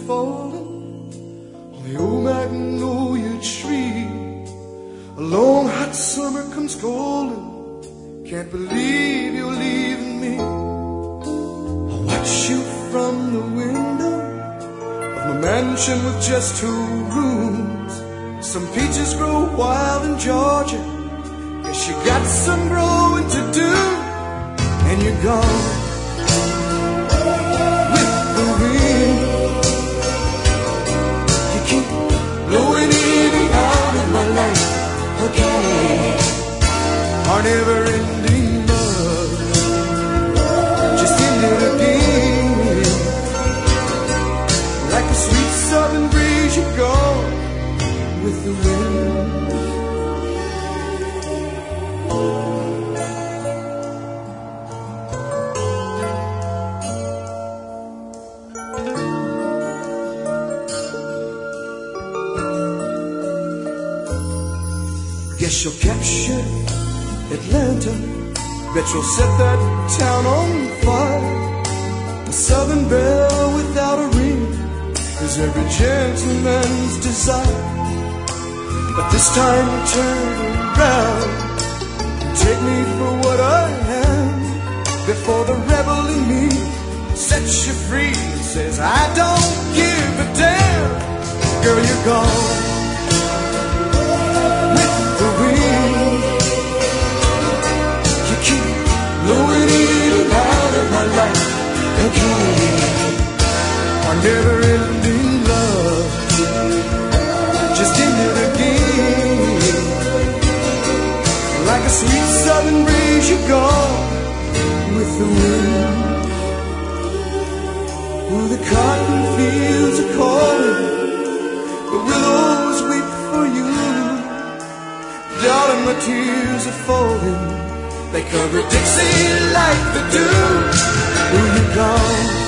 falling on the old magnolia tree. A long hot summer comes calling. Can't believe you're leaving me. I watch you from the window of my mansion with just 2 rooms. Some peaches grow wild in Georgia. Guess you got some growing to do. And you're gone with the wind. You keep blowing in and out of my life again. Our never-ending love just ended again. Like a sweet southern breeze, you're gone with the wind. Guess you'll capture Atlanta. Bet you'll set that town on fire. A southern belle without a ring is every gentleman's desire. But this time you turn around and take me for what I am. Before the rebel in me sets you free and says, I don't give a damn. Girl, you're gone with the wind. You keep blowing in and out of my life again. Our never-ending love just ended again. Like a sweet southern breeze, you're gone with the wind. Ooh, the cotton fields are calling, the willows weep for you. Darling, my tears are falling. They cover Dixie like the dew. Ooh, you're gone